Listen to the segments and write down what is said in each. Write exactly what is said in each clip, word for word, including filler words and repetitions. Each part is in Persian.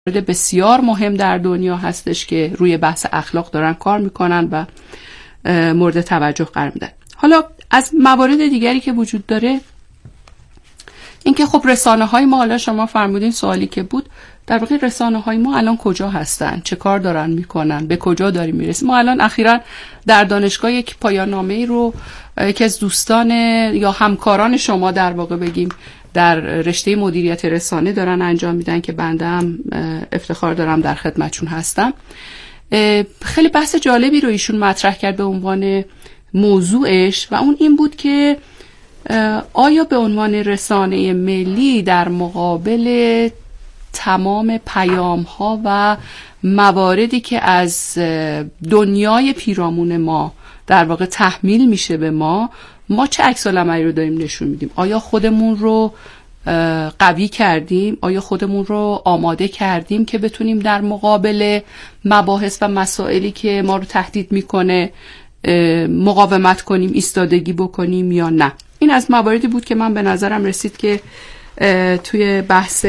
بسیار مهم در دنیا هستش که روی بحث اخلاق دارن کار میکنن و مورد توجه قرار میدن. حالا از موارد دیگری که وجود داره اینکه خب رسانه های ما، حالا شما فرمودین سوالی که بود، در واقع رسانه های ما الان کجا هستن، چه کار دارن میکنن، به کجا داریم میرسیم. ما الان اخیراً در دانشگاه یک پایان نامه‌ای رو یکی از دوستان یا همکاران شما در واقع بگیم در رشته مدیریت رسانه دارن انجام میدن که بنده هم افتخار دارم در خدمتشون هستم. خیلی بحث جالبی رو ایشون مطرح کرد به عنوان موضوعش و اون این بود که آیا به عنوان رسانه ملی در مقابل تمام پیام ها و مواردی که از دنیای پیرامون ما در واقع تحمیل میشه به ما، ما چه عکس العملی رو داریم نشون میدیم؟ آیا خودمون رو قوی کردیم؟ آیا خودمون رو آماده کردیم که بتونیم در مقابل مباحث و مسائلی که ما رو تهدید میکنه مقاومت کنیم، ایستادگی بکنیم یا نه؟ این از مواردی بود که من به نظرم رسید که توی بحث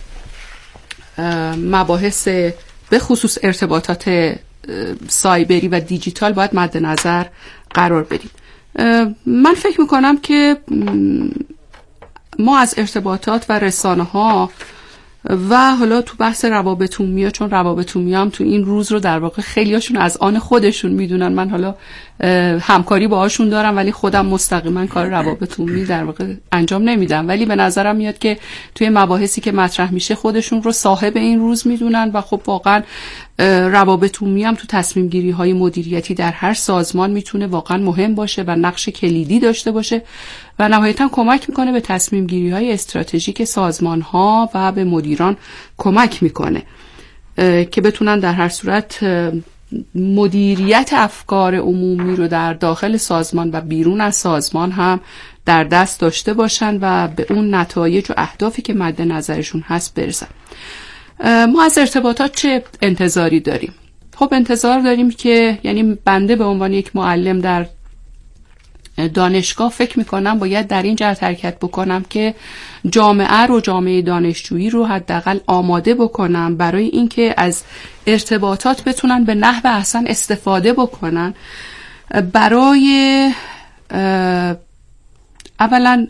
مباحث به خصوص ارتباطات سایبری و دیجیتال باید مد نظر قرار بدیم. من فکر میکنم که ما از ارتباطات و رسانه ها و حالا تو بحث روابط عمومی، چون روابط عمومی هم تو این روز رو در واقع خیلیاشون از آن خودشون میدونن، من حالا همکاری باهاشون دارم ولی خودم مستقیما کار روابط عمومی در واقع انجام نمیدم، ولی به نظرم میاد که توی مباحثی که مطرح میشه خودشون رو صاحب این روز میدونن و خب واقعا روابط عمومی هم تو تصمیم گیری های مدیریتی در هر سازمان میتونه واقعا مهم باشه و نقش کلیدی داشته باشه و نهایتا کمک میکنه به تصمیم گیری های استراتژیک سازمان ها و به مدیران کمک میکنه که بتونن در هر صورت مدیریت افکار عمومی رو در داخل سازمان و بیرون از سازمان هم در دست داشته باشن و به اون نتایج و اهدافی که مد نظرشون هست برسن. ما از ارتباطات چه انتظاری داریم؟ خب انتظار داریم که، یعنی بنده به عنوان یک معلم در دانشگاه فکر میکنم باید در این جهت حرکت بکنم که جامعه رو، جامعه دانشجویی رو حداقل آماده بکنم برای اینکه از ارتباطات بتونن به نحو احسن استفاده بکنن برای اولا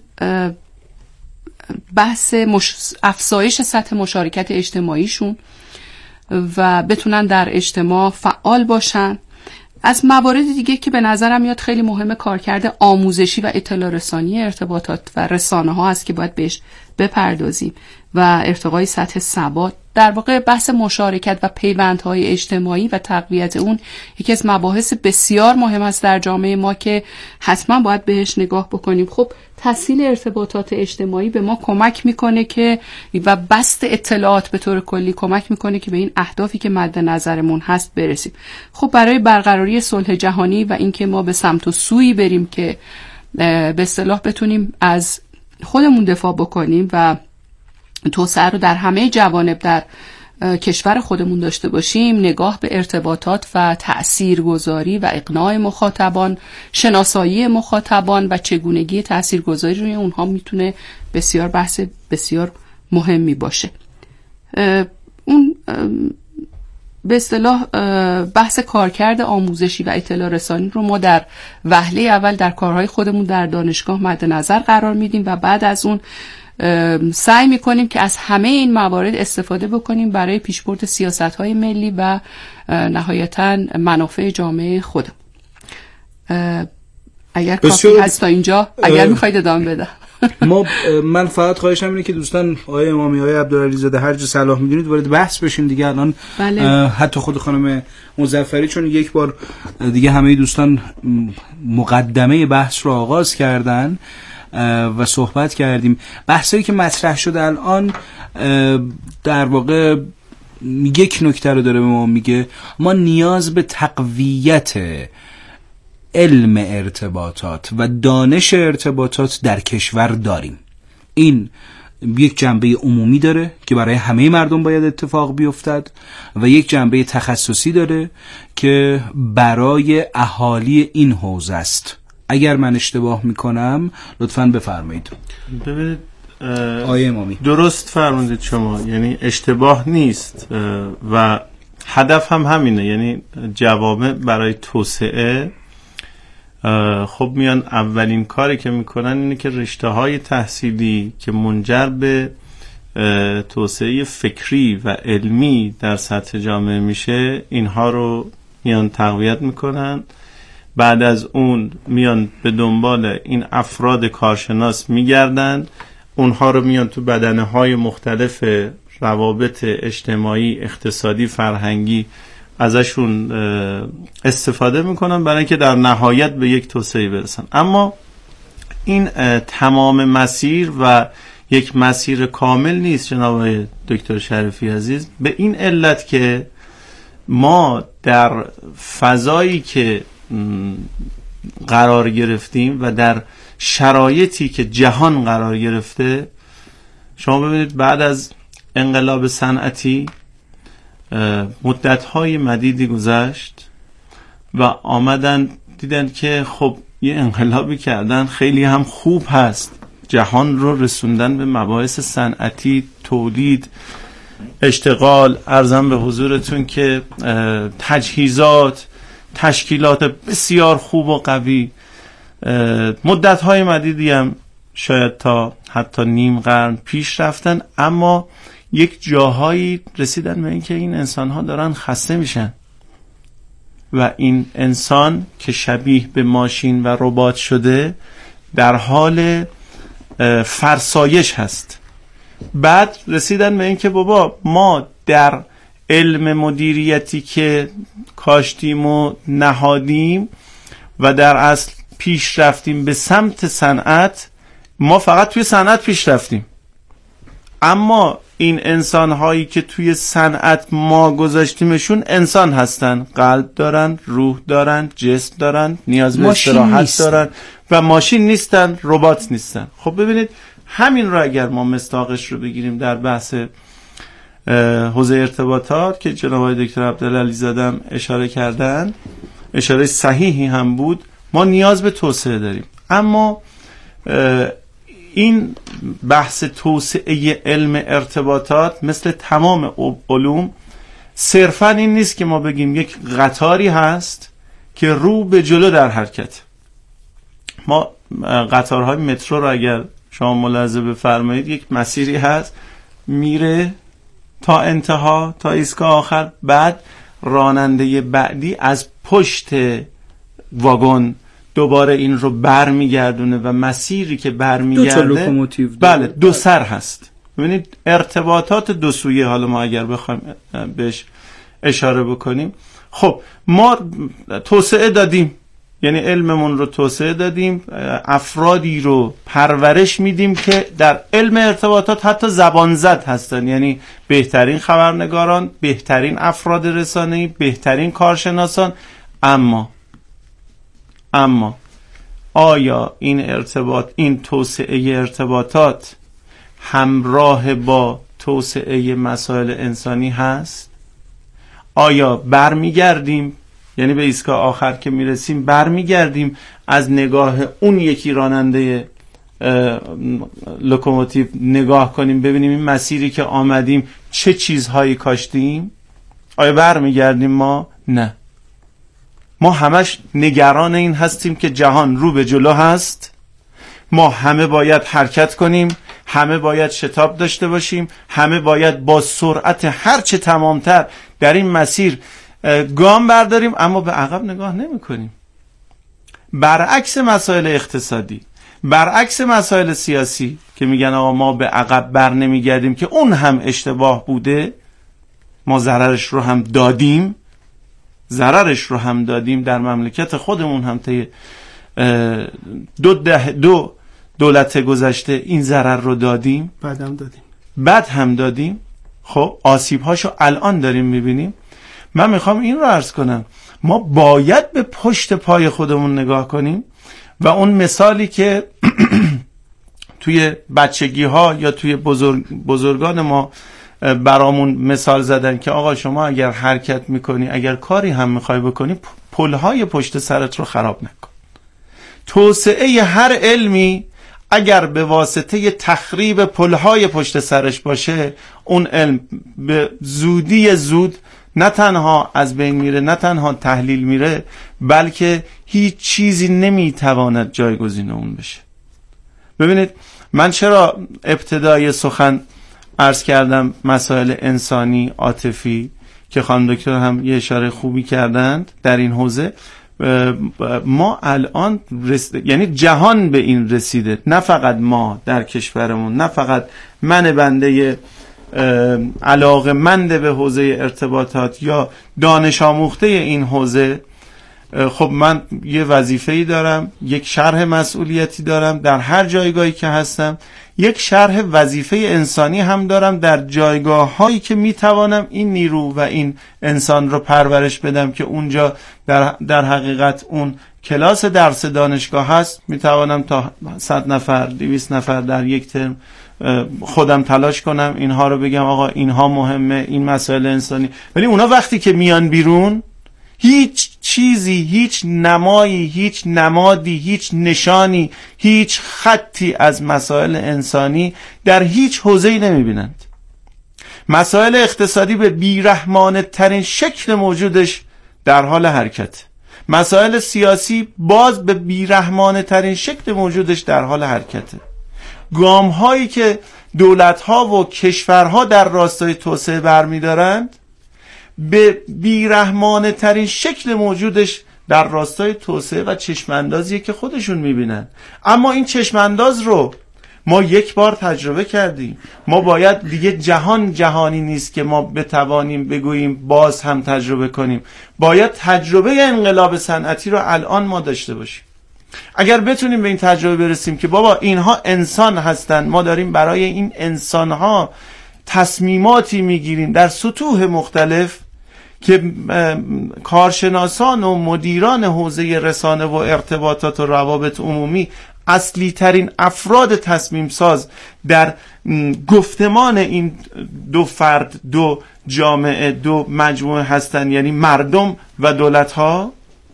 بحث مش... افزایش سطح مشارکت اجتماعیشون و بتونن در اجتماع فعال باشن. از موارد دیگه که به نظرم میاد خیلی مهمه کارکرد آموزشی و اطلاع رسانی ارتباطات و رسانه ها هست که باید بهش بپردازیم و ارتقای سطح ثبات. در واقع بحث مشارکت و پیوندهای اجتماعی و تقویت اون یکی از مباحث بسیار مهم است در جامعه ما که حتما باید بهش نگاه بکنیم. خب تسهیل ارتباطات اجتماعی به ما کمک میکنه که و بسط اطلاعات به طور کلی کمک میکنه که به این اهدافی که مد نظرمون هست برسیم. خب برای برقراری صلح جهانی و اینکه ما به سمت و سویی بریم که به اصطلاح بتونیم از خودمون دفاع بکنیم و توسعه رو در همه جوانب در کشور خودمون داشته باشیم، نگاه به ارتباطات و تأثیرگذاری و اقناع مخاطبان، شناسایی مخاطبان و چگونگی تأثیرگذاری روی اونها میتونه بسیار بحث بسیار مهمی باشه. اون به اصطلاح بحث کارکرد آموزشی و اطلاع رسانی رو ما در وهله اول در کارهای خودمون در دانشگاه مد نظر قرار میدیم و بعد از اون سعی میکنیم که از همه این موارد استفاده بکنیم برای پیشبرد سیاست‌های ملی و نهایتاً منافع جامعه خودمون. اگر کافی هست تا اینجا، اگر میخواید ادامه بدم. ما من فقط خواهشم اینه که دوستان آقای امامی، آقای عبدالعلیزاده هر جا صلاح میدونید وارد بحث بشین دیگه. الان بله. حتی خود خانم مظفری چون یک بار دیگه همه دوستان مقدمه بحث رو آغاز کردن و صحبت کردیم. بحثایی که مطرح شده الان در واقع یک نکته رو داره به ما میگه، ما نیاز به تقویت علم ارتباطات و دانش ارتباطات در کشور داریم. این یک جنبه عمومی داره که برای همه مردم باید اتفاق بیفتد و یک جنبه تخصصی داره که برای اهالی این حوزه است. اگر من اشتباه میکنم لطفاً بفرمایید. ببینید آیه امامی درست فرمودید شما، یعنی اشتباه نیست و هدف هم همینه. یعنی جوامع برای توسعه خب میان اولین کاری که میکنن اینه که رشته های تحصیلی که منجر به توسعه فکری و علمی در سطح جامعه میشه اینها رو میان تقویت میکنن. بعد از اون میان به دنبال این افراد کارشناس میگردن، اونها رو میان تو بدنه های مختلف روابط اجتماعی، اقتصادی، فرهنگی ازشون استفاده میکنن برای اینکه در نهایت به یک توسعه برسن. اما این تمام مسیر و یک مسیر کامل نیست جناب دکتر شریفی عزیز، به این علت که ما در فضایی که قرار گرفتیم و در شرایطی که جهان قرار گرفته، شما ببینید بعد از انقلاب صنعتی مدت‌های مدیدی گذشت و آمدن دیدن که خب یه انقلابی کردن خیلی هم خوب هست، جهان رو رسوندن به مباحث صنعتی، تولید، اشتغال، ارزم به حضورتون که تجهیزات، تشکیلات بسیار خوب و قوی. مدت‌های مدیدی هم شاید تا حتی نیم قرن پیش رفتن، اما یک جاهایی رسیدن به این که این انسان‌ها دارن خسته میشن و این انسان که شبیه به ماشین و ربات شده در حال فرسایش هست. بعد رسیدن به این که بابا ما در علم مدیریتی که کاشتیم و نهادیم و در اصل پیش رفتیم به سمت صنعت، ما فقط توی صنعت پیش رفتیم، اما این انسان هایی که توی صنعت ما گذاشتیمشون انسان هستن، قلب دارن، روح دارن، جسم دارن، نیاز به استراحت دارن و ماشین نیستن، ربات نیستن. خب ببینید همین رو اگر ما مصداقش رو بگیریم در بحث حوزه ارتباطات که جناب دکتر عبدالعلی زاده اشاره کردن، اشاره صحیحی هم بود، ما نیاز به توسعه داریم. اما این بحث توسعه علم ارتباطات مثل تمام علوم صرفا این نیست که ما بگیم یک قطاری هست که رو به جلو در حرکت. ما قطارهای مترو رو اگر شما ملاحظه بفرمایید یک مسیری هست میره تا انتها، تا ایستگاه آخر، بعد راننده بعدی از پشت واگن دوباره این رو برمیگردونه و مسیری که برمیگرده دو تا لوکوموتیو، بله دو سر هست. ببینید ارتباطات دو سویه، حالا ما اگر بخوایم بهش اشاره بکنیم، خب ما توسعه دادیم، یعنی علممون رو توسعه دادیم، افرادی رو پرورش میدیم که در علم ارتباطات حتی زبان زد هستن، یعنی بهترین خبرنگاران، بهترین افراد رسانه‌ای، بهترین کارشناسان. اما اما آیا این ارتباط، این توسعه ارتباطات همراه با توسعه مسائل انسانی هست؟ آیا برمیگردیم، یعنی به ایستگاه آخر که میرسیم برمیگردیم از نگاه اون یکی راننده لوکوموتیو نگاه کنیم ببینیم این مسیری که آمدیم چه چیزهایی کاشتیم؟ آیا برمیگردیم ما؟ نه، ما همش نگران این هستیم که جهان رو به جلو هست، ما همه باید حرکت کنیم، همه باید شتاب داشته باشیم، همه باید با سرعت هرچه تمامتر در این مسیر گام برداریم، اما به عقب نگاه نمی کنیم. برعکس مسائل اقتصادی، برعکس مسائل سیاسی که میگن آقا ما به عقب بر نمی گردیم، که اون هم اشتباه بوده، ما ضررش رو هم دادیم، ضررش رو هم دادیم در مملکت خودمون هم طی دو ده دو دولت گذشته این ضرر رو دادیم، بعد هم دادیم بعد هم دادیم. خب آسیب هاشو الان داریم میبینیم. من میخوام این رو عرض کنم، ما باید به پشت پای خودمون نگاه کنیم و اون مثالی که توی بچگی ها یا توی بزرگ بزرگان ما برامون مثال زدن که آقا شما اگر حرکت میکنی، اگر کاری هم میخوای بکنی، پلهای پشت سرت رو خراب نکن. توسعه هر علمی اگر به واسطه تخریب پلهای پشت سرش باشه، اون علم به زودی زود نه تنها از بین میره، نه تنها تحلیل میره، بلکه هیچ چیزی نمیتواند جایگزین اون بشه. ببینید من چرا ابتدای سخن عرض کردم مسائل انسانی عاطفی که خانم دکتر هم یه اشاره خوبی کردند در این حوزه. ما الان رس... یعنی جهان به این رسیده، نه فقط ما در کشورمون، نه فقط من بنده علاقه‌مند به حوزه ارتباطات یا دانش آموخته این حوزه. خب من یه وظیفه‌ای دارم، یک شرح مسئولیتی دارم در هر جایگاهی که هستم، یک شرح وظیفه انسانی هم دارم در جایگاه هایی که میتوانم این نیرو و این انسان رو پرورش بدم که اونجا در, در حقیقت اون کلاس درس دانشگاه هست، میتوانم تا صد نفر دویست نفر در یک ترم خودم تلاش کنم اینها رو بگم آقا اینها مهمه، این مسائل انسانی. ولی اونا وقتی که میان بیرون هیچ چیزی، هیچ نمایی، هیچ نمادی، هیچ نشانی، هیچ خطی از مسائل انسانی در هیچ حوزه‌ای نمی‌بینند. مسائل اقتصادی به بیرحمانه ترین شکل موجودش در حال حرکت، مسائل سیاسی باز به بیرحمانه ترین شکل موجودش در حال حرکته. گام هایی که دولت ها و کشورها در راستای توسعه برمی‌دارند به بیرحمانه ترین شکل موجودش در راستای توسعه و چشماندازیه که خودشون میبینن. اما این چشمانداز رو ما یک بار تجربه کردیم، ما باید دیگه جهان جهانی نیست که ما بتوانیم بگوییم باز هم تجربه کنیم، باید تجربه انقلاب صنعتی رو الان ما داشته باشیم. اگر بتونیم به این تجربه برسیم که بابا اینها انسان هستن، ما داریم برای این انسانها تصمیماتی میگیریم در سطوح مختلف که کارشناسان و مدیران حوزه رسانه و ارتباطات و روابط عمومی اصلی ترین افراد تصمیم ساز در گفتمان این دو فرد، دو جامعه، دو مجموعه هستن، یعنی مردم و دولت ها.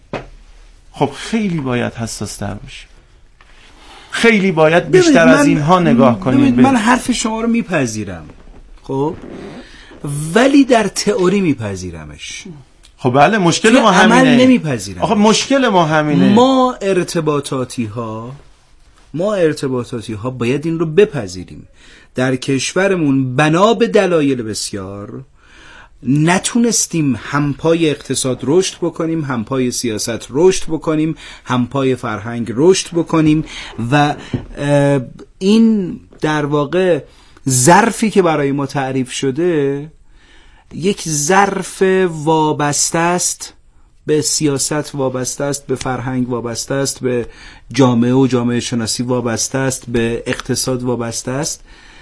خب خیلی باید حساس تر باشیم، خیلی باید بیشتر از اینها نگاه کنیم. من حرف شما رو میپذیرم، خب ولی در تئوری میپذیرمش. خب بله، مشکل ما همینه. عمل نمیپذیرم. آخه مشکل ما همینه. ما ارتباطاتی ها ما ارتباطاتی ها باید این رو بپذیریم. در کشورمون بنا به دلایل بسیار نتونستیم هم پای اقتصاد رشد بکنیم، هم پای سیاست رشد بکنیم، هم پای فرهنگ رشد بکنیم و این در واقع ظرفی که برای ما تعریف شده یک ظرف وابسته است به سیاست، وابسته است به فرهنگ، وابسته است به جامعه و جامعه شناسی، وابسته است به اقتصاد، وابسته است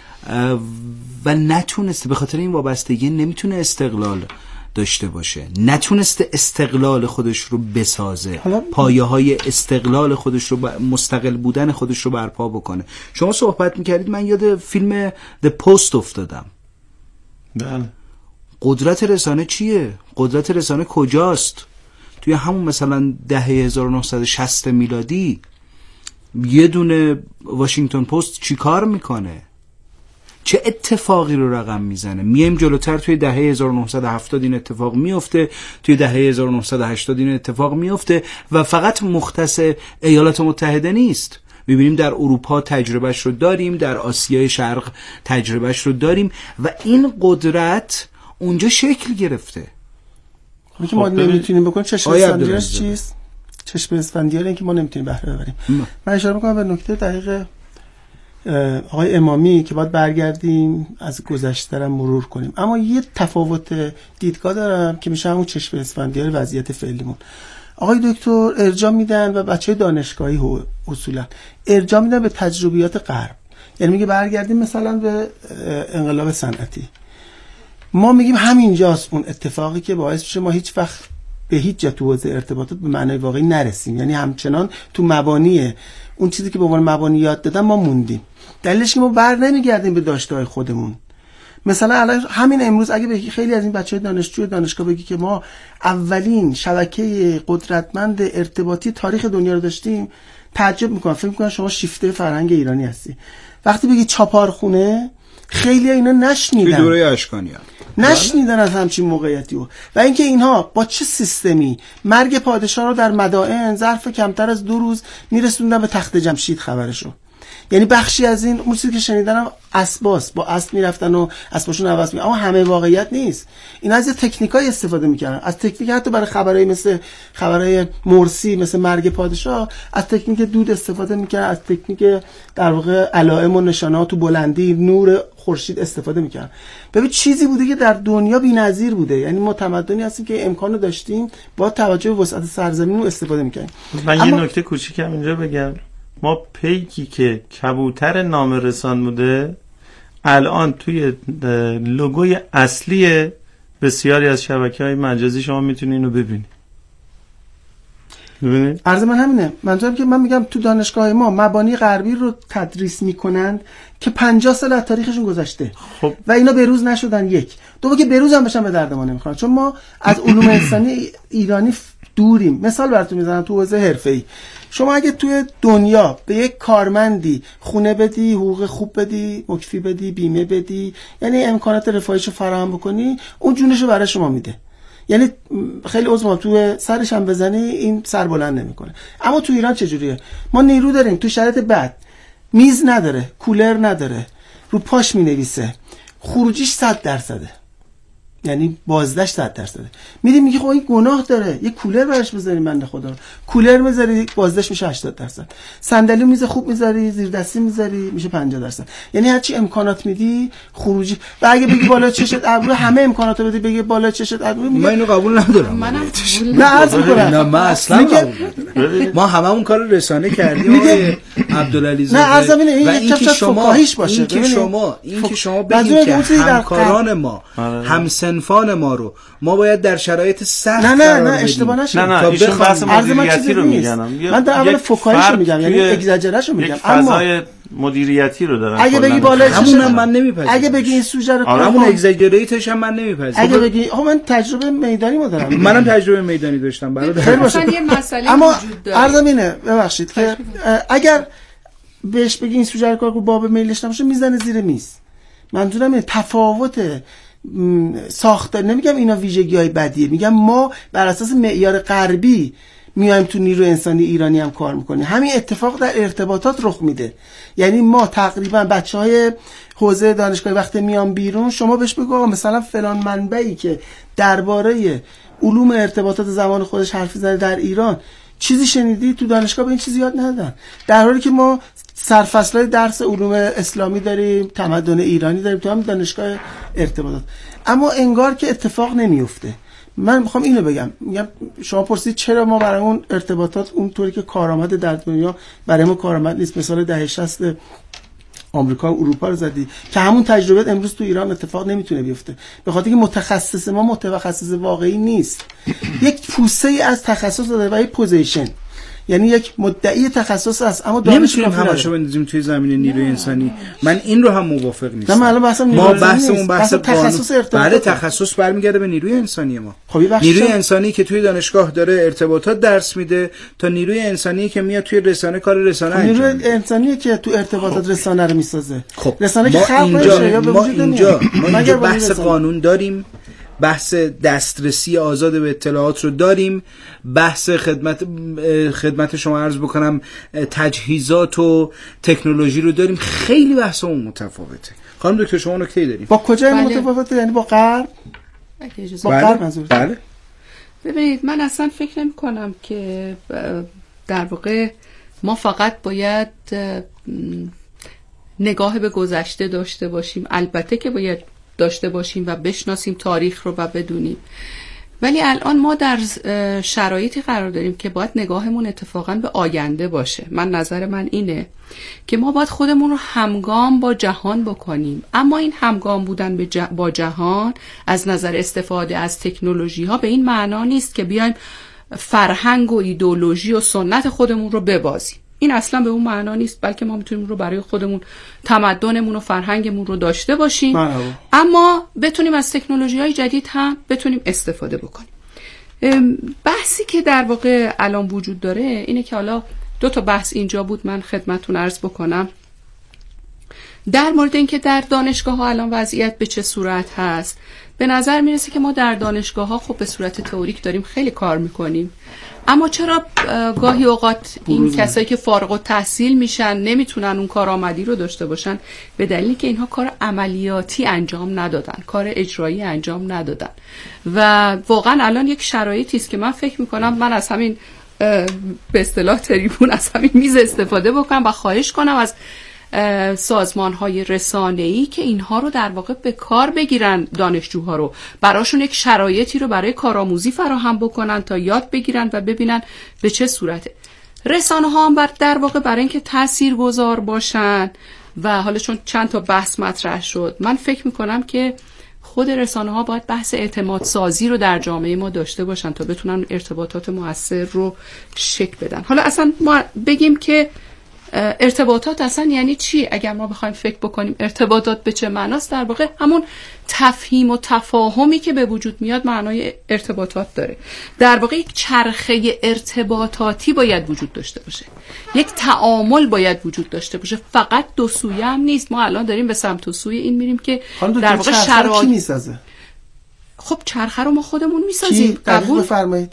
و نتونسته، به خاطر این وابستگی نمیتونه استقلال داشته باشه، نتونسته استقلال خودش رو بسازه، پایه های استقلال خودش رو، مستقل بودن خودش رو برپا بکنه. شما صحبت میکردید، من یاد فیلم The Post افتادم. بله. قدرت رسانه چیه؟ قدرت رسانه کجاست؟ توی همون مثلا دهه هزار و نهصد و شصت میلادی یه دونه واشنگتن پست چی کار میکنه؟ چه اتفاقی رو رقم میزنه؟ میایم جلوتر، توی دهه هزار و نهصد و هفتاد این اتفاق میفته، توی دهه هزار و نهصد و هشتاد این اتفاق میفته و فقط مختص ایالات متحده نیست. میبینیم در اروپا تجربهش رو داریم، در آسیای شرق تجربهش رو داریم و این قدرت اونجا شکل گرفته. خب که ما نمیتونیم بکنیم. چشم اسفندیارش چیست؟ چشم اسفندیار این که ما نمیتونیم بهره ببریم. من اشاره میکنم به نکته دقیق آقای امامی که باید برگردیم از گذشته را مرور کنیم، اما یه تفاوت دیدگاه دارم که میشه همون چشم اسفندیار وضعیت فعلیمون. آقای دکتر ارجاع میدن و بچهای دانشگاهی اصولا ارجاع میدن به تجربیات غرب، یعنی میگه برگردیم مثلا به انقلاب صنعتی، ما میگیم همینجاست اون اتفاقی که باعث میشه ما هیچ وقت به هیچ جا تو حوزه ارتباطات به معنای واقعی نرسیم، یعنی همچنان تو مبانی اون چیزی که به عنوان مبانی یاد دادن ما موندیم. دلیلش که ما بر نمیگردیم به داشته‌های خودمون، مثلا الان همین امروز اگه بگی خیلی از این بچه‌های دانشجو دانشگاه بگی که ما اولین شبکه قدرتمند ارتباطی تاریخ دنیا رو داشتیم، تعجب میکنن، فکر میکنن شما شیفته فرهنگ ایرانی هستی. وقتی بگی چاپارخونه، خیلی اینا نشنیدن، دوره اشکانیان نشنیدن از همچین موقعیتی. و و اینکه اینها با چه سیستمی مرگ پادشاه رو در مدائن ظرف کمتر از دو روز میرسوندن به تخت جمشید خبرشو. یعنی بخشی از این موسیقی که شنیدنم اسباس با اسب میرفتن و اسباشون عوض می، اما همه واقعیت نیست. اینا از تکنیکای استفاده میکردن، از تکنیک حتی برای خبرای مثل خبرای مرسی، مثل مرگ پادشاه، از تکنیک دود استفاده میکردن، از تکنیک در واقع علائم و نشانات و بلندی نور خورشید استفاده میکردن. ببین چیزی بوده که در دنیا بی‌نظیر بوده. یعنی ما تمدنی هستیم که امکانو داشتیم با توجه به وسعت سرزمین رو استفاده میکردیم. من اما... یه نکته کوچیکم اینجا بگم. ما پیکی که کبوتر نامرسان بوده الان توی لوگوی اصلی بسیاری از شبکه‌های مجازی شما میتونید اینو ببینید. ببینید عرض من همینه، منظورم که من میگم تو دانشگاه ما مبانی غربی رو تدریس میکنند که پنجاه سال از تاریخشون گذشته. خب. و اینا بروز نشدن. یک دو که بروز هم بشن به درد ما نمیخورن، چون ما از علوم انسانی ایرانی دوریم. مثال براتون میزنم تو حوزه حرفه‌ای. شما اگه توی دنیا به یک کارمندی خونه بدی، حقوق خوب بدی، مکفی بدی، بیمه بدی، یعنی امکانات رفاهیشو فراهم بکنی، اون جونشو برای شما میده. یعنی خیلی عضو تو سرش هم بزنی این سر بلند نمیکنه. اما تو ایران چجوریه؟ ما نیرو داریم تو شرایط بد، میز نداره، کولر نداره، رو پاش مینویسه، خروجیش صد درصده، یعنی بازداشت صد درصده. میری میگی خب این گناه داره، یه کولر براش بذاریم، بنده خدا رو کولر میذاری بازداشت میشه هشتاد درصد، صندلی میز خوب میذاری، زیر دستی میذاری میشه پنجاه درصد. یعنی هرچی امکانات میدی خروجی. و اگه بگی بالا چشت ابرو همه امکاناتو بدی، بگی بالا چشت ابرو، من اینو قبول ندارم. منم نه عرض میکنم نه من اصلا قبول. ما هممون کار رسانه کردیم آقای عبدالعلی زاده. نه عرضم اینه این یک چفت فکاهیش باشه. این که شما این که شما بگید که همکاران ما همسنفان ما رو ما باید در شرایط سخت نه نه نه اشتباه نشه. نه نه ایشون بحث مدیریتی رو میگن. من در اول فکاهیش رو میگم، یعنی اگزاجرش رو میگم. اما فضای مدیریتی رو دارن. اگه بگی بالا همونم من نمیپذیرم. اگه بگی این سوژه رو همون اگزاجریتش هم من نمیپذیرم. اگه بگی خب من تجربه میدانی ما دارم. منم تجربه میدانی داشتم برادر. مثلا یه مسئله اما وجود داره. عرضم اینه ببخشید که اگر بهش بگی این سوژه رو کار کو باب میلش نباشه میزنه زیر میز. منظورم اینه تفاوت ساخته، نمیگم اینا ویژگی‌های بدیه، میگم ما بر اساس معیار غربی میایم تو نیرو انسانی ایرانی هم کار میکنیم. همین اتفاق در ارتباطات رخ میده. یعنی ما تقریبا بچهای حوزه دانشگاهی وقتی میان بیرون، شما بهش بگو آقا مثلا فلان منبعی که درباره علوم ارتباطات زمان خودش حرف زده در ایران چیزی شنیدی؟ تو دانشگاه به این چیزی یاد ندادن، در حالی که ما سرفصلای درس علوم اسلامی داریم، تمدن ایرانی داریم تو هم دانشگاه ارتباطات، اما انگار که اتفاق نمیفته. من میخوام اینو بگم، میگم شما پرسید چرا ما برای اون ارتباطات اونطوری که کارآمد در دنیا برای ما کارآمد نیست. مثلا دهه شصت آمریکا و اروپا رو زدی که همون تجربه امروز تو ایران اتفاق نمیتونه بیفته، به خاطر اینکه متخصص ما متخصص واقعی نیست. یک پوسه ای از تخصص داره و یک پوزیشن، یعنی یک مدعی تخصص است، اما نمیتونیم همشو بندازیم توی زمینه نیروی انسانی. من این رو هم موافق نیستم. ما بحثمون بحث تخصص ارتباطات. بله تخصص برمیگرده به نیروی انسانی ما. خب نیروی انسانی که توی دانشگاه داره ارتباطات درس میده تا نیروی انسانی که میاد توی رسانه کار رسانه انجام میده. نیروی انسانی که تو ارتباطات خب. رسانه رو میسازه. خب. رسانه که خلق نشه یا به وجود نمیاد. ما اینجا بحث قانون داریم، بحث دسترسی آزاد به اطلاعات رو داریم، بحث خدمت خدمت شما عرض بکنم تجهیزات و تکنولوژی رو داریم. خیلی بحثمون متفاوته. خانم دکتر شما نکته‌ای داریم؟ با کجا بله. متفاوته؟ یعنی با غرب؟ با غرب منظور؟ بله. ببینید من اصلا فکر نمی کنم که در واقع ما فقط باید نگاه به گذشته داشته باشیم. البته که باید داشته باشیم و بشناسیم تاریخ رو و بدونیم، ولی الان ما در شرایطی قرار داریم که باید نگاهمون اتفاقا به آینده باشه. من نظر من اینه که ما باید خودمون رو همگام با جهان بکنیم، اما این همگام بودن با جهان از نظر استفاده از تکنولوژی ها به این معنا نیست که بیایم فرهنگ و ایدئولوژی و سنت خودمون رو ببازیم. این اصلا به اون معنا نیست، بلکه ما میتونیم رو برای خودمون تمدنمون و فرهنگمون رو داشته باشیم، اما بتونیم از تکنولوژی‌های جدید هم بتونیم استفاده بکنیم. بحثی که در واقع الان وجود داره اینه که حالا دو تا بحث اینجا بود، من خدمتتون عرض بکنم در مورد اینکه در دانشگاه ها الان وضعیت به چه صورت هست. به نظر میرسه که ما در دانشگاه ها خب به صورت تئوریک داریم خیلی کار میکنیم، اما چرا گاهی اوقات این کسایی که فارغ التحصیل میشن نمیتونن اون کارآمدی رو داشته باشن؟ به دلیلی که اینها کار عملیاتی انجام ندادن، کار اجرایی انجام ندادن. و واقعا الان یک شرایطی است که من فکر میکنم من از همین به اصطلاح تریبون، از همین میز استفاده بکنم و خواهش کنم از سازمان‌های رسانه‌ای که اینها رو در واقع به کار بگیرن، دانشجوها رو براشون یک شرایطی رو برای کارآموزی فراهم بکنن تا یاد بگیرن و ببینن به چه صورته. رسانه‌ها هم در واقع برای اینکه تاثیرگذار باشن و حالا چون چند تا بحث مطرح شد، من فکر می‌کنم که خود رسانه‌ها باید بحث اعتماد سازی رو در جامعه ما داشته باشن تا بتونن ارتباطات مؤثر رو شکل بدن. حالا اصلا ما بگیم که ارتباطات اصلا یعنی چی؟ اگر ما بخوایم فکر بکنیم ارتباطات به چه معناست، در واقع همون تفهیم و تفاهمی که به وجود میاد معنای ارتباطات داره. در واقع یک چرخه ارتباطاتی باید وجود داشته باشه، یک تعامل باید وجود داشته باشه، فقط دو سویه هم نیست. ما الان داریم به سمت و سوی این میریم که در واقع شرایط کی میسازه؟ خب چرخه رو ما خودمون میسازیم. قبول بفرمایید.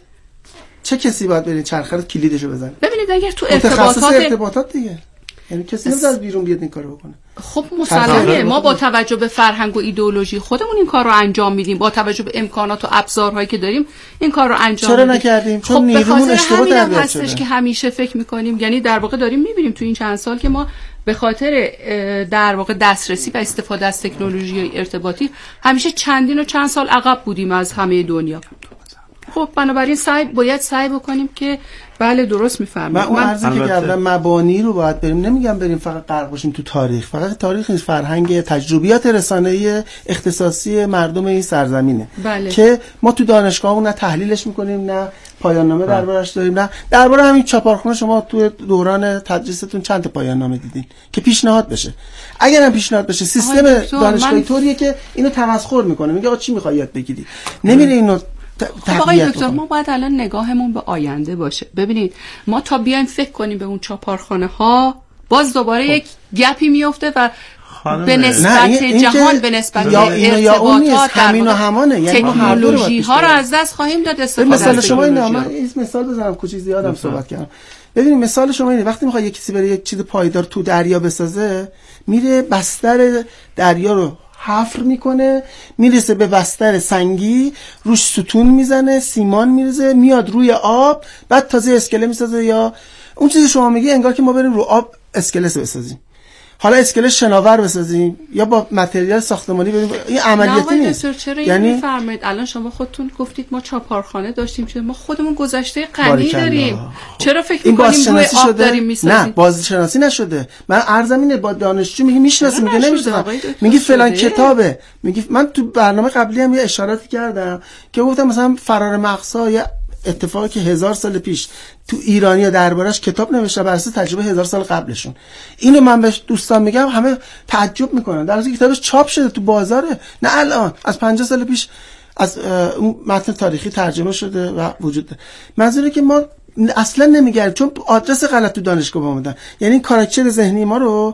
چه کسی باید برین چرخه رو کلیدشو بزنه؟ ببینید اگر تو ارتباطات ارتباطات دیگه، یعنی کسی نمیاد از بیرون بیاد این کارو بکنه. خب مسلمه ما با توجه به فرهنگ و ایدئولوژی خودمون این کار رو انجام میدیم، با توجه به امکانات و ابزارهایی که داریم این کار رو انجام چرا میدیم. نکردیم؟ چون خب نیرومون اشتباه تربیت هستش شده که همیشه فکر میکنیم، یعنی در واقع داریم میبینیم تو این چند سال که ما به خاطر در واقع دسترسی و استفاده از تکنولوژی ارتباطی همیشه چندین و چند سال عقب بودیم از همه دنیا. خب بنابراین سعی باید سعی بکنیم که بله درست میفهمم. من اون عرضی که کردم مبانی رو باید بریم، نمیگم بریم فقط غرق باشیم تو تاریخ، فقط تاریخ نیست، فرهنگ، تجربیات رسانه‌ای اختصاصی مردم این سرزمینه بله. که ما تو دانشگاهمون نه تحلیلش میکنیم نه پایان نامه دربارش داریم، نه درباره همین چاپارخونه شما تو دوران تدریستون چند تا پایان نامه دیدین که پیشنهاد بشه؟ اگر هم پیشنهاد بشه سیستم دانشگاهی طوریه که اینو تمسخر میکنه، میگه آقا چی میخوای یاد بگیری، نمیره اینو. خب آقای دکتر ما باید الان نگاهمون به آینده باشه. ببینید ما تا بیایم فکر کنیم به اون چاپارخانه ها باز دوباره خب. یک گپی میفته و به نسبت این جهان به نسبت یا ارتباطات همین و همانه، یعنی تکنولوژی ها رو از دست خواهیم داد استفاده از مثلا شما اینا من این مثال بزنم کوچیک زیادم صحبت کردم. ببینید مثال شما اینه وقتی میخواد یک کسی بره یک چیز پایدار تو دریا بسازه، میره بستر دریا رو حفر میکنه، میرسه به بستر سنگی، روش ستون میزنه، سیمان میرزه، میاد روی آب، بعد تازه اسکله میسازه. یا اون چیزی شما میگی انگار که ما بریم رو آب اسکله بسازیم، حالا اسکله شناور بسازیم یا با متریال ساختمانی بریم. این عملیاتی نیست. چرا یعنی میفرمایید الان شما خودتون گفتید ما چاپارخانه داشتیم، چه ما خودمون گذشته غنی داریم، چرا فکر می‌کنیم روی آب داریم میسازیم؟ نه بازشناسی نشده. من عرضم اینه با دانشجو میگه میشناسیم، میگه نمیشناسم، میگه فلان کتابه، میگه من تو برنامه قبلی هم یه اشاراتی کردم که گفتم مثلا فرار مقصا یا اتفاقی که هزار سال پیش تو ایرانیا دربارش کتاب نوشته بر اساس تجربه هزار سال قبلشون. اینو من به دوستان میگم همه تعجب میکنن، در حالی که کتابش چاپ شده تو بازاره، نه الان از پنجاه سال پیش از اون متن تاریخی ترجمه شده و وجود داره. منظوره که ما اصلا نمیگردیم چون آدرس غلط تو دانشگاه اومدن، یعنی کاراکتر ذهنی ما رو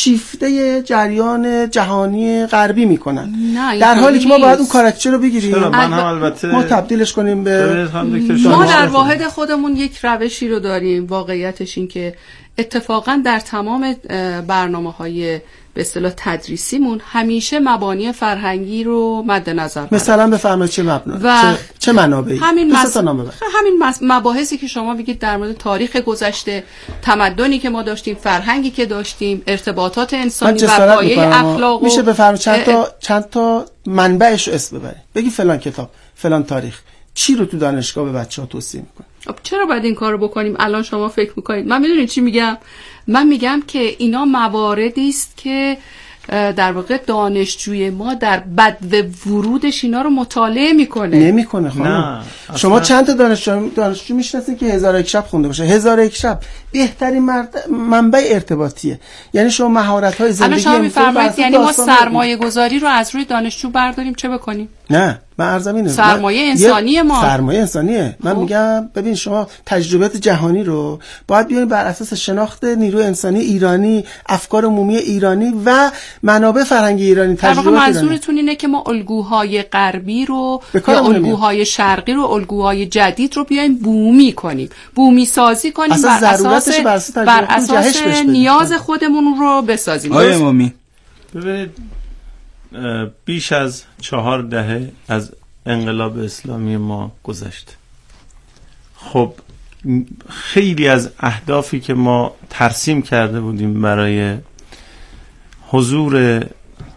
شیفته جریان جهانی غربی میکنن، در حالی که ما باید اون کاراکتر رو بگیریم من هم البته ما تبدیلش کنیم به ما در واحد خودمون یک روشی رو داریم. واقعیتش این که اتفاقا در تمام برنامه‌های به اصطلاح تدریسیمون همیشه مبانی فرهنگی رو مد نظر داریم. مثلا بفرمایید چه مبنا و چه, چه منابعی همین مس... همین مس... مباحثی که شما بگید در مورد تاریخ گذشته، تمدنی که ما داشتیم، فرهنگی که داشتیم، ارتباطات انسانی و پایه اخلاق. میشه بفرمایید چند تا چند تا منبعش رو اسم ببرید، بگی فلان کتاب فلان تاریخ چی رو تو دانشگاه به بچه‌ها توصیه میکنه؟ چرا باید این کارو بکنیم؟ الان شما فکر میکنید من میدونید چی میگم؟ من میگم که اینا مواردی است که در واقع دانشجوی ما در بدو ورودش اینا رو مطالعه میکنه. نمیکنه خانم. شما چند تا دانشجو دانشجو میشناسید که هزار و یک شب خونده باشه؟ هزار و یک شب بهترین مرد... منبع ارتباطیه. یعنی شما مهارت‌های زندگی الان شما می‌فرمایید یعنی ما سرمایه گذاری رو از روی دانشجو برداریم چه بکنیم؟ نه، من عرضم اینه سرمایه انسانی ما سرمایه انسانیه. من خوب. میگم ببین شما تجربیات جهانی رو باید بیارین بر اساس شناخت نیروی انسانی ایرانی، افکار عمومی ایرانی و منابع فرهنگی ایرانی. تجربیات ایرانی. منظورتون اینه که ما الگوهای غربی رو یا الگوهای شرقی رو، الگوهای جدید رو بیایم بومی کنیم، بومی سازی کنیم، بر اساس بر اساس نیاز خودمون رو بسازیم. آقای امامی ببینید بیش از چهار دهه از انقلاب اسلامی ما گذشته. خب خیلی از اهدافی که ما ترسیم کرده بودیم برای حضور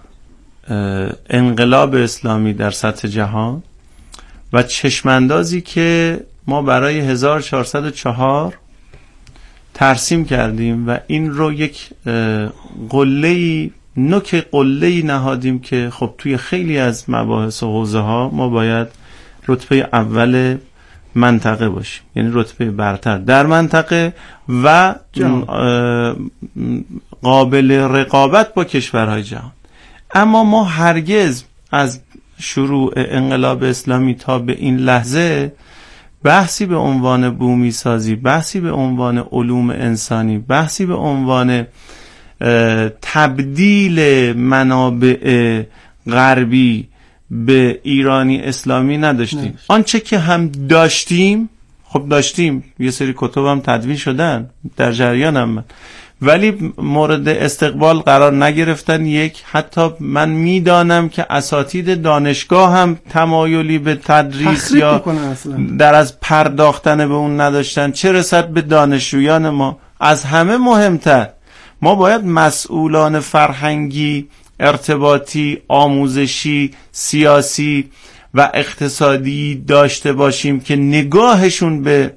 انقلاب اسلامی در سطح جهان و چشماندازی که ما برای هزار و چهارصد و چهار ترسیم کردیم و این رو یک قله‌ای نوک قله‌ای نهادیم که خب توی خیلی از مباحث و حوزه ها ما باید رتبه اول منطقه باشیم، یعنی رتبه برتر در منطقه و قابل رقابت با کشورهای جهان. اما ما هرگز از شروع انقلاب اسلامی تا به این لحظه بحثی به عنوان بومی سازی، بحثی به عنوان علوم انسانی، بحثی به عنوان تبدیل منابع غربی به ایرانی اسلامی نداشتیم. آنچه که هم داشتیم، خب داشتیم یه سری کتب هم تدوین شدن در جریانم من، ولی مورد استقبال قرار نگرفتن. یک حتی من میدانم که اساتید دانشگاه هم تمایلی به تدریس یا در از پرداختن به اون نداشتن، چه رسد به دانشجویان ما. از همه مهمتر ما باید مسئولان فرهنگی، ارتباطی، آموزشی، سیاسی و اقتصادی داشته باشیم که نگاهشون به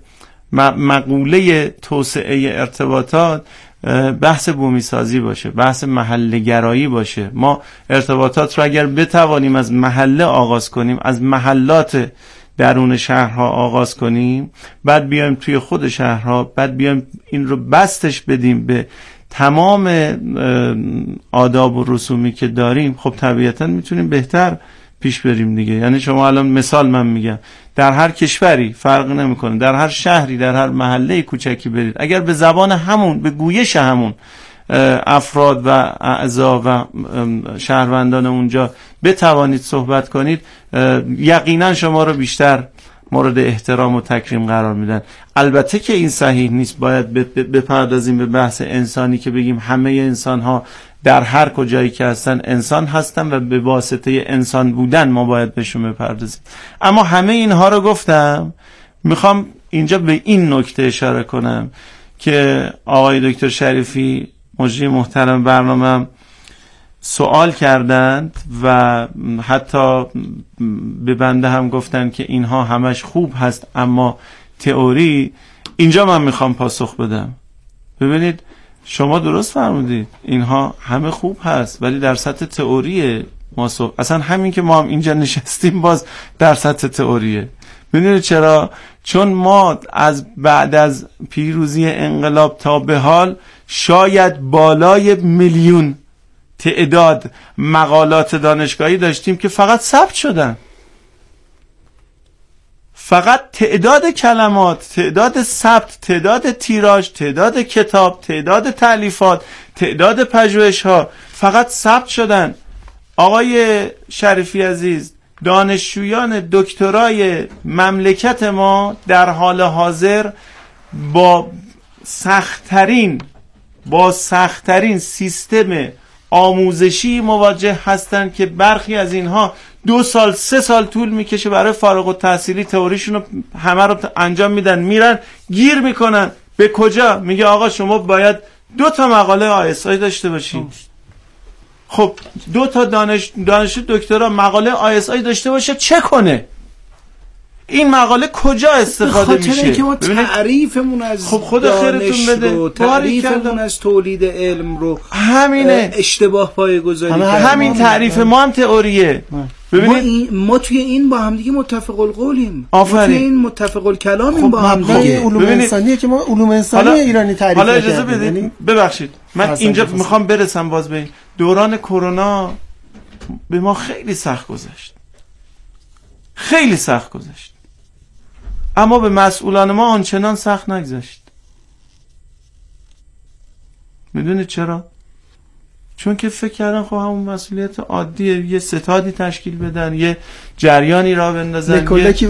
مقوله توسعه ارتباطات بحث بومی سازی باشه، بحث محله گرایی باشه. ما ارتباطات رو اگر بتوانیم از محله آغاز کنیم، از محلات درون شهرها آغاز کنیم، بعد بیایم توی خود شهرها، بعد بیایم این رو بستش بدیم به تمام آداب و رسومی که داریم، خب طبیعتا میتونیم بهتر پیش بریم دیگه. یعنی شما الان مثال من میگم، در هر کشوری فرق نمیکنه، در هر شهری، در هر محله کوچکی برید، اگر به زبان همون، به گویش همون افراد و اعضا و شهروندان اونجا بتوانید صحبت کنید، یقینا شما رو بیشتر مورد احترام و تکریم قرار میدن. البته که این صحیح نیست، باید بپردازیم به بحث انسانی که بگیم همه انسان ها در هر کجایی که هستن انسان هستن و به واسطه انسان بودن ما باید بهشون بپردازیم. اما همه اینها رو گفتم، میخوام اینجا به این نکته اشاره کنم که آقای دکتر شریفی مجری محترم برنامه سوال کردند و حتی به بنده هم گفتن که اینها همش خوب هست اما تئوری. اینجا من میخوام پاسخ بدم. ببینید شما درست فرمودید، اینها همه خوب هست ولی در سطح تئوریه. ما صحب... اصلا همین که ما هم اینجا نشستیم باز در سطح تئوریه. ببینید چرا؟ چون ما از بعد از پیروزی انقلاب تا به حال شاید بالای میلیون تعداد مقالات دانشگاهی داشتیم که فقط ثبت شدن. فقط تعداد کلمات، تعداد ثبت، تعداد تیراژ، تعداد کتاب، تعداد تالیفات، تعداد پژوهش‌ها فقط ثبت شدن. آقای شریفی عزیز، دانشجویان دکترای مملکت ما در حال حاضر با سخت‌ترین با سخت‌ترین سیستم آموزشی مواجه هستند که برخی از اینها دو سال سه سال طول میکشه برای فارغ التحصیلی تئوریشون رو همه رو انجام میدن، میرن گیر میکنن به کجا؟ میگه آقا شما باید دو تا مقاله آی اس آی داشته باشید. خب دو تا دانش دانشجو دکترا مقاله آی اس آی داشته باشه چه کنه؟ این مقاله کجا استفاده میشه؟ خاطر اینکه ما تعریفمون از خب خدا خیرتون بده، تعریفمون از تولید علم رو همینه، اشتباه پایه‌گذاری همین, همین تعریف ما هم تئوریه. ما, این ما توی این با هم دیگه متفق القولیم، ما توی این متفق الکلامیم خب با هم دیگه. علوم انسانیه که ما علوم انسانی ایرانی تعریف حالا اجازه بدید ببخشید من اینجا میخوام برسم باز به این دوران کرونا به ما خیلی سخت گذشت، خیلی سخت گذشت، اما به مسئولان ما آنچنان سخت نگذشت. میدونید چرا؟ چون که فکر کردن خب همون مسئولیت عادیه، یه ستادی تشکیل بدن، یه جریانی را بندازن،